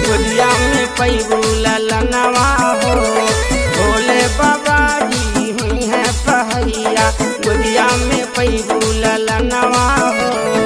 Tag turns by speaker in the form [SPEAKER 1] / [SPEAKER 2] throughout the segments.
[SPEAKER 1] गोदिया में पैबू ललनवा हो। भोले बाबा जी हुई है सहैया, गोदिया में पैबू ललनवा हो।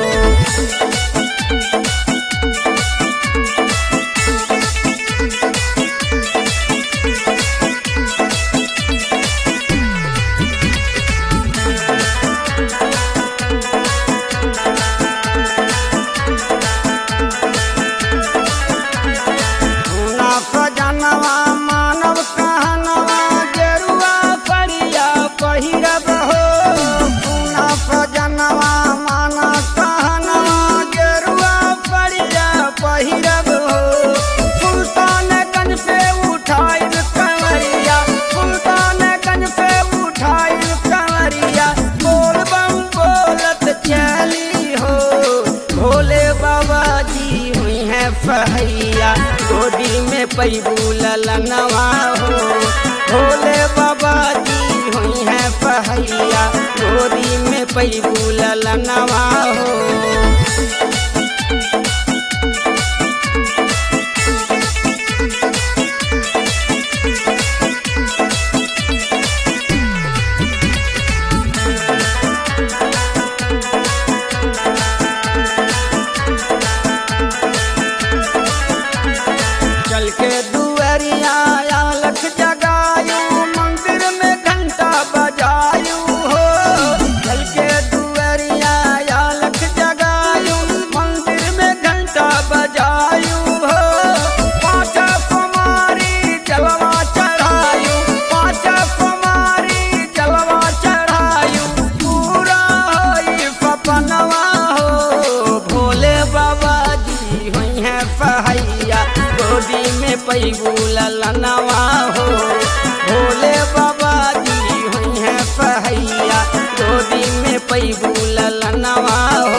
[SPEAKER 1] मानव कहनवा गेरुआ करिया पहिरब हो। पूना सजनवा मानव कहनवा गेरुआ करिया पहिरब हो। सुल्तानगंज से उठाइल कंवरिया, सुल्तानगंज से उठाइल कंवरिया, बोल बम बोलत चली हो। भोले बाबा जी हुई है सहैया, गोदी में पैबू ललनवा हो। भोले बाबा जी हुई है सहैया, गोदी में पैबू ललनवा हो। चल के दुअरिया लख जगायू, मंदिर में घंटा बजायू हो। चल के दुअरिया लख जगायू, मंदिर में घंटा बजायू हो। पाँच कुमारी जलवा चढ़ायू, पाँच कुमारी जलवा चढ़ायू, पूरा होई सपनवा हो। भोले बाबा जी हुई है सहैया, गोदी में पैबू ललनवा हो। भोले बाबा जी हुई है सहैया, गोदी में पैबू ललनवा हो।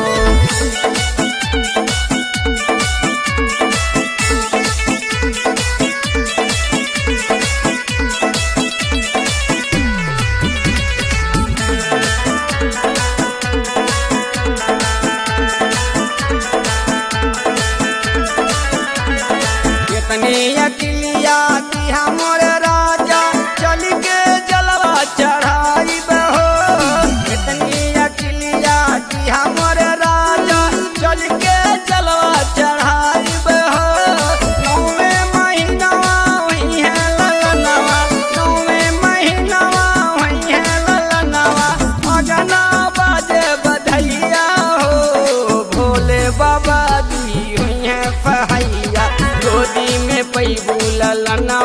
[SPEAKER 1] कितनी अकिलिया की हमर राजा, चल के जलवा चढ़ाई हो। कितनी अकिलिया की हमर राजा, चल के जलवा चढ़ाई हो। नौवे महीनवा हुई है ललनवा, नौवे महीनवा हुई है ललनवा, अगना बाजे बधैया हो। भोले बाबा जी हुई है सहैया, गोदी में पैबू ललनवा